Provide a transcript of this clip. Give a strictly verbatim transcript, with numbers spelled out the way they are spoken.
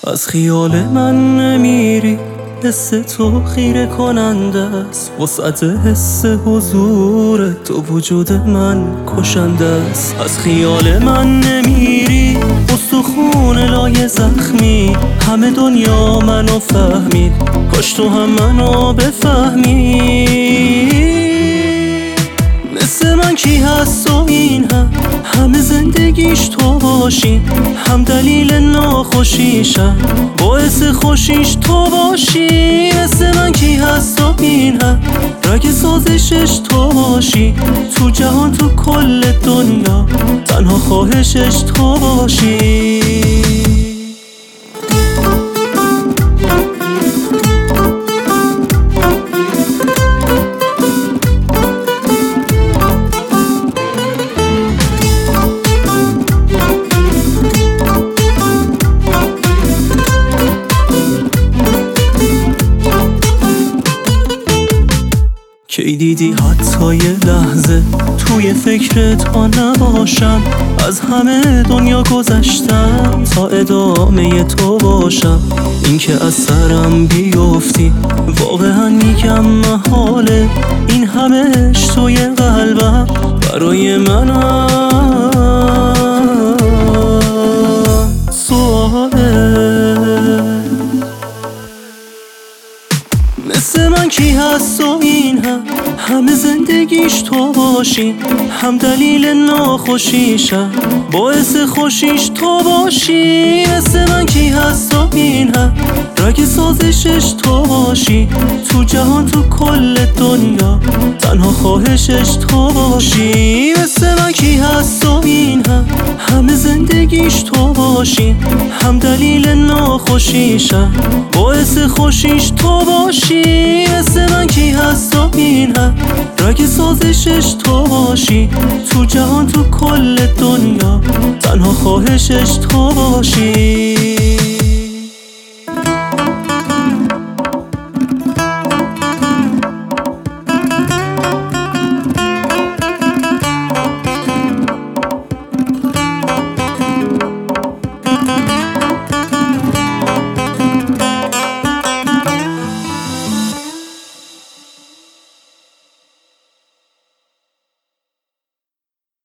از خیال من نمیری، حس تو خیره کننده است. وسعت حس حضور تو وجود من کشنده است. از خیال من نمیری، استخون لای زخمی. همه دنیا منو فهمید، کاش تو هم منو بفهمی. مثل من کی هست و این هم همه زندگیش تو باشی، هم دلیل ناخوشیشم باعث خوشیش تو باشی. مثل من کی هست و این هم رگ سازشش تو باشی، تو جهان تو کل دنیا تنها خواهشش تو باشی. کی دیدی حتی یه لحظه توی فکرت ها نباشم؟ از همه دنیا گذشتم تا ادامه تو باشم. این که از سرم بیفتی واقعا میگم محاله. این همه عشق توی قلبم برای منم سواله. مثل من کی هست و این هم همه زندگیش تو باشی، هم دلیل ناخوشیشم باعث خوشیش تو باشی. مثل من کی هست و این هم رگ سازشش تو باشی، تو جهان تو کل دنیا تنها خواهشش تو باشی. مثل من کی هست و این هم همه زندگیش تو باشی، هم دلیل ناخوشیشم باعث خوشیش تو باشی. مثل من کی هست و این هم رگ سازشش تو باشی، تو جهان تو کل دنیا تنها خواهشش تو باشی.